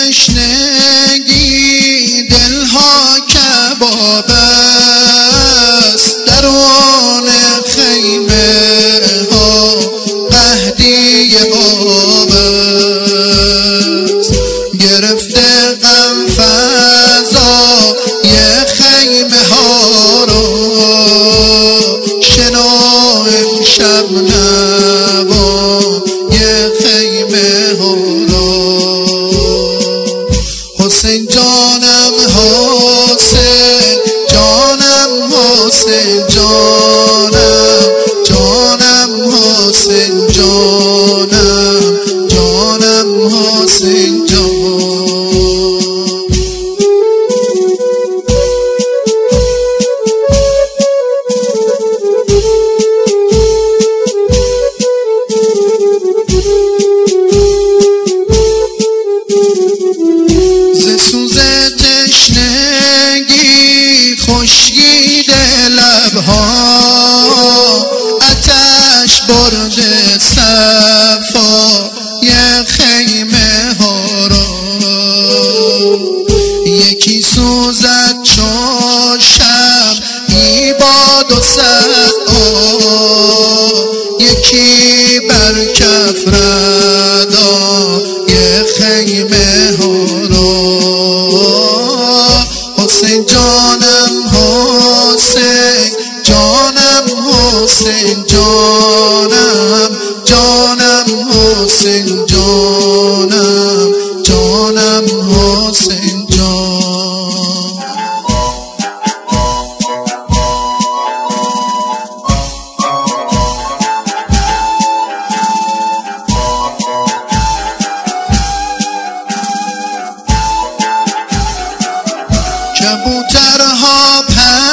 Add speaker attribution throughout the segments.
Speaker 1: تشنگی دلها کباب است، درون خیمه ها قحطی آب است. گرفته غم فضای خیمه ها رو، شنو امشب نوای خیمه ها رو. حسین جانم حسین جانم حسین جانم جانم حسین جانم جانم حسین جان. سوز تشنگی خشکید لبها، آتش برده صفای خیمه ها را. یکی سوزد چون شمعی با 200 یکی بر کف ردای خیمه ها را. حسین جانم حسین جانم حسین جانم جانم حسین جانم جانم حسین جان. کبوترها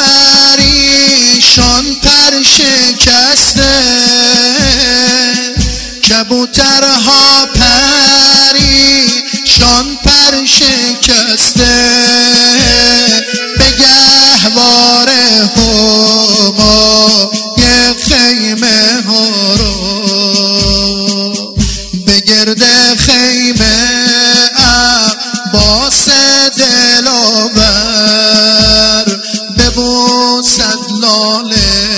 Speaker 1: پریشان پر شکسته، کبوترها پریشان پر شکسته، به گهوار همای خیمه ها رو. به گرد خیمه عباس دلاور ببوسد لاله